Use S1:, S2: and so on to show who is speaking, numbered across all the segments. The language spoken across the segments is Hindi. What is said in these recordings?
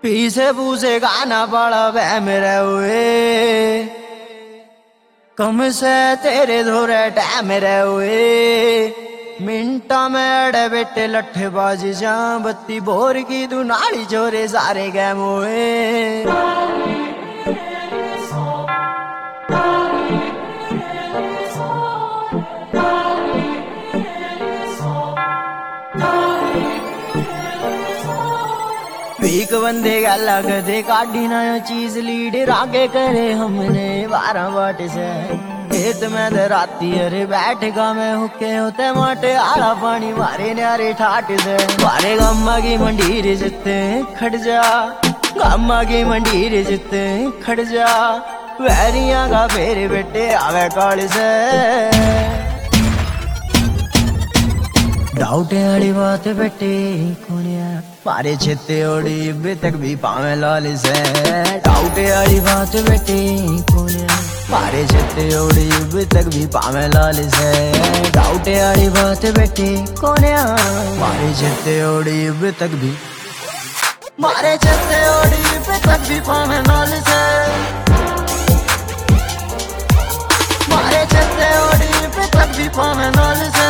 S1: पीछे पूछे गाना बड़ा वह मेरे हुए कम से तेरे धोरे टैम रे हुए मिंटा में अड़े बेटे लट्ठे बाजी जा बत्ती बोर की तू नाड़ी छोरे सारे गैम हुए। भीख बंदे गला गधे काटी ना चीज लीड रागे करे हमने 12 बाट से खेत में दे राती अरे बैठगा में हुके होते माटे आड़ा पानी मारे न्यारे ठाट से मारे गम्मा की मंडीर जिते खड़ जा गम्मा की मंडीर जिते खड़ जा वैरिया का फेर बेटे आवे काल से डाउटे वाली बात बेटे कोनिया मारे छेते ओड़ी इब्बे तक भी पावे लाल से डाउटे वाली बात बेटे कोनिया मारे छेते ओड़ी इब्बे तक भी पावे लाल से डाउटे वाली बात बेटे कोनिया मारे छेते ओड़ी इब्बे तक भी मारे छेते ओड़ी इब्बे तक भी पावे लाल से मारे छेते ओड़ी इब्बे तक भी पावे लाल से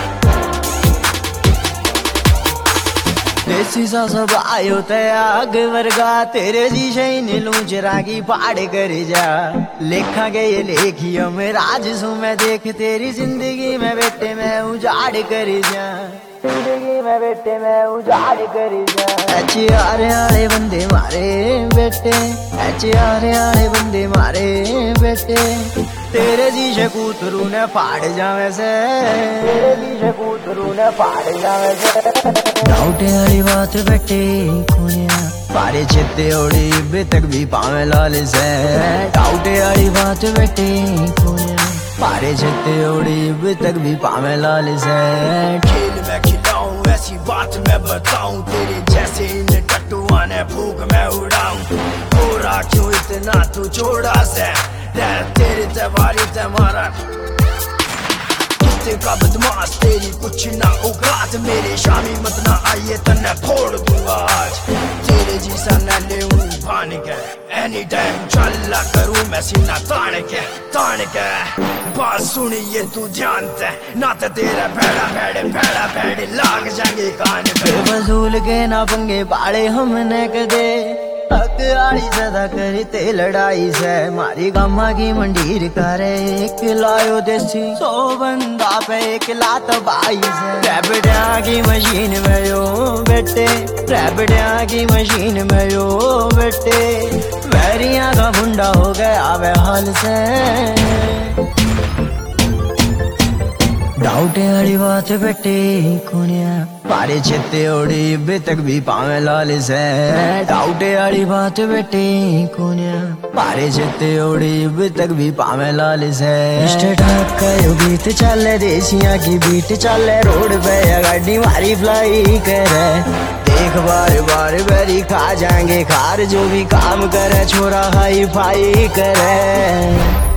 S1: देसी सा सब आयो ते आग वर्गा तेरे जी शैन लूचरा की पाड़ कर जा लेखा के ये लेखियो में राजसू में देख तेरी जिंदगी में बेटे मैं उजाड़ कर जा जिंदगी में बेटे मैं उजाड़ कर जा अच्छे आरे बंदे मारे बेटे अच्छे आरे बंदे मारे बेटे तेरे जी शकूतरू ने फाड़ जावे से तेरे जी शकूतरू ने फाड़ जावे से डाउटे वाली बात बेटे कोनिया मारे छेते ओड़ी इब्बे तक भी पावे लाल से डाउटे वाली बात बेटे कोनिया मारे छेते ओड़ी इब्बे तक भी पावे लाल से
S2: खेल मैं खिलाऊं ऐसी बात मैं बताऊं तेरे जैसे इन टट्टुआ ने भूख मैं उड़ाऊं गोरा क्यों इतना तू छोड़ा से तेरे तवारी तमारा का बदमाश तेरी कुछ ना औकात मेरे शामी मत ना आइए तन्ने फोड़ दूंगा आज तेरे जैसा न ले भान के एनी टाइम चला करूं मैं सीना तान के बात सुनिए तू जानते ना तो तेरा भेड़ा भेड़े लाग जाएंगे कान पे
S1: वसूल के ना पंगे पाड़े हमने कदे हक आड़ी सदा करते लड़ाई से मारी गम्मा की मंडीर करे एक लायो देसी 100 बंदा पे एक लात बाई से रैबिडिया की मशीन में यो बेटे रैबिडिया की मशीन में यो बेटे वैरिया का बुंडा हो गया वे हाल से डाउटे वाली बात बेटे कोनिया मारे छेते ओड़ी इब्बे तक भी पावे लाल से डाउटे वाली बात बेटे कोनिया मारे छेते ओड़ी इब्बे तक भी पावे लाल से स्टेटअप का यो गीत चले देसिया की बीट चले रोड पे गाड़ी मारी फ्लाई करे देख बार बेरी खा जाएंगे खार जो भी काम करे छोरा हाई फाई करे।